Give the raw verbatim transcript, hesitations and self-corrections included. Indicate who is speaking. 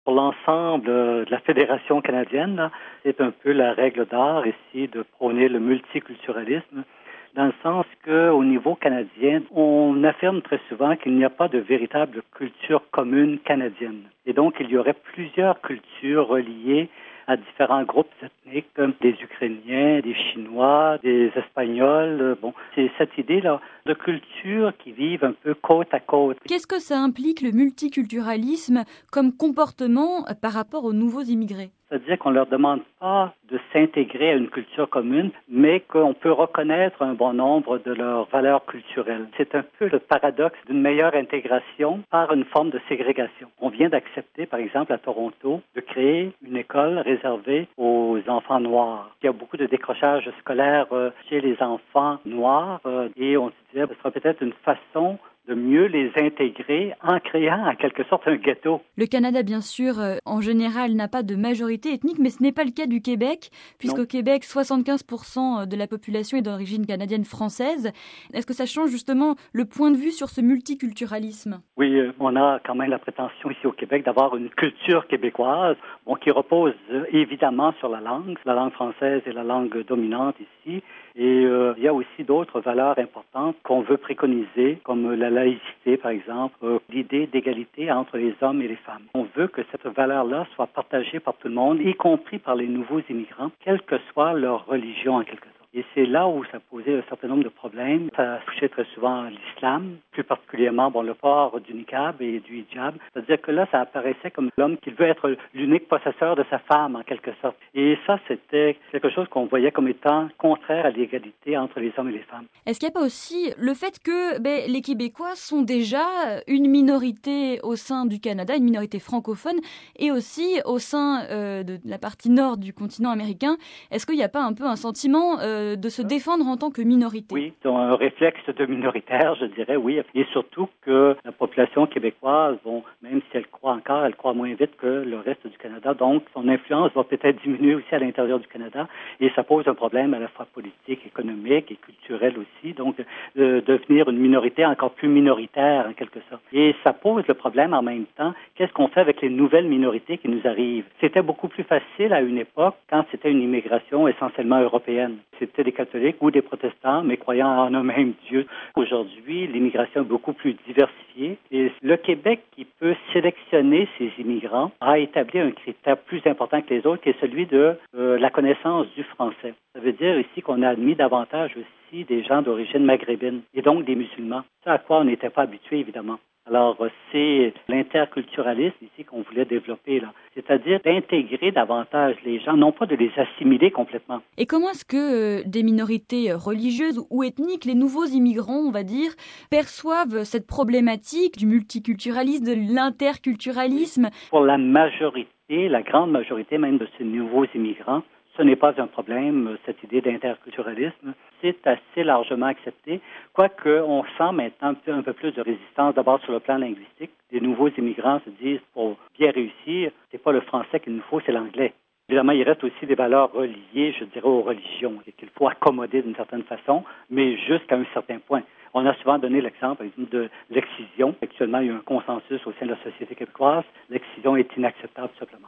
Speaker 1: Pour l'ensemble de la Fédération canadienne, là, c'est un peu la règle d'art ici de prôner le multiculturalisme, dans le sens qu'au niveau canadien, on affirme très souvent qu'il n'y a pas de véritable culture commune canadienne. Et donc, il y aurait plusieurs cultures reliées à différents groupes ethniques, comme des Ukrainiens, des Chinois, des Espagnols. Bon, c'est cette idée-là de culture qui vivent un peu côte à côte.
Speaker 2: Qu'est-ce que ça implique, le multiculturalisme, comme comportement par rapport aux nouveaux immigrés?
Speaker 1: C'est-à-dire qu'on ne leur demande pas de s'intégrer à une culture commune, mais qu'on peut reconnaître un bon nombre de leurs valeurs culturelles. C'est un peu le paradoxe d'une meilleure intégration par une forme de ségrégation. On vient d'accepter, par exemple, à Toronto, de créer une école réservée aux enfants noirs. Il y a beaucoup de décrochage scolaire chez les enfants noirs et on se disait que ce serait peut-être une façon de mieux les intégrer en créant en quelque sorte un ghetto.
Speaker 2: Le Canada, bien sûr, euh, en général, n'a pas de majorité ethnique, mais ce n'est pas le cas du Québec, puisqu'au Québec, soixante-quinze pour cent de la population est d'origine canadienne française. Est-ce que ça change justement le point de vue sur ce multiculturalisme?
Speaker 1: Oui, euh, on a quand même la prétention ici au Québec d'avoir une culture québécoise, bon, qui repose euh, évidemment sur la langue. La langue française est la langue dominante ici. Et euh, il y a aussi d'autres valeurs importantes qu'on veut préconiser, comme la laïcité, par exemple, euh, l'idée d'égalité entre les hommes et les femmes. On veut que cette valeur-là soit partagée par tout le monde, y compris par les nouveaux immigrants, quelle que soit leur religion en quelque sorte. Et c'est là où ça posait un certain nombre de problèmes. Ça touchait très souvent l'islam, plus particulièrement bon, le port du niqab et du hijab. C'est-à-dire que là, ça apparaissait comme l'homme qui veut être l'unique possesseur de sa femme, en quelque sorte. Et ça, c'était quelque chose qu'on voyait comme étant contraire à l'égalité entre les hommes et les femmes.
Speaker 2: Est-ce qu'il n'y a pas aussi le fait que ben, les Québécois sont déjà une minorité au sein du Canada, une minorité francophone, et aussi au sein euh, de la partie nord du continent américain? Est-ce qu'il n'y a pas un peu un sentiment euh, de se défendre en tant que minorité?
Speaker 1: Oui, un réflexe de minoritaire, je dirais, oui. Et surtout que la population québécoise, bon, même si elle croît encore, elle croît moins vite que le reste du Canada. Donc, son influence va peut-être diminuer aussi à l'intérieur du Canada. Et ça pose un problème à la fois politique, économique et culturel aussi. Donc, de devenir une minorité encore plus minoritaire, en quelque sorte. Et ça pose le problème en même temps. Qu'est-ce qu'on fait avec les nouvelles minorités qui nous arrivent? C'était beaucoup plus facile à une époque quand c'était une immigration essentiellement européenne. C'était des catholiques ou des protestants, mais croyant en un même Dieu. Aujourd'hui, l'immigration est beaucoup plus diversifiée et le Québec, qui peut sélectionner ses immigrants, a établi un critère plus important que les autres, qui est celui de euh, la connaissance du français. Ça veut dire ici qu'on a admis davantage aussi des gens d'origine maghrébine et donc des musulmans. Ça à quoi on n'était pas habitué, évidemment. Alors, c'est l'interculturalisme ici qu'on voulait développer, là. C'est-à-dire d'intégrer davantage les gens, non pas de les assimiler complètement.
Speaker 2: Et comment est-ce que euh, des minorités religieuses ou ethniques, les nouveaux immigrants, on va dire, perçoivent cette problématique du multiculturalisme, de l'interculturalisme?
Speaker 1: Pour la majorité, la grande majorité même de ces nouveaux immigrants, ce n'est pas un problème, cette idée d'interculturalisme. C'est assez largement accepté, quoique on sent maintenant un peu, un peu plus de résistance, d'abord sur le plan linguistique. Les nouveaux immigrants se disent, pour bien réussir, c'est pas le français qu'il nous faut, c'est l'anglais. Évidemment, il reste aussi des valeurs reliées, je dirais, aux religions, et qu'il faut accommoder d'une certaine façon, mais jusqu'à un certain point. On a souvent donné l'exemple de l'excision. Actuellement, il y a un consensus au sein de la société québécoise. L'excision est inacceptable, tout simplement.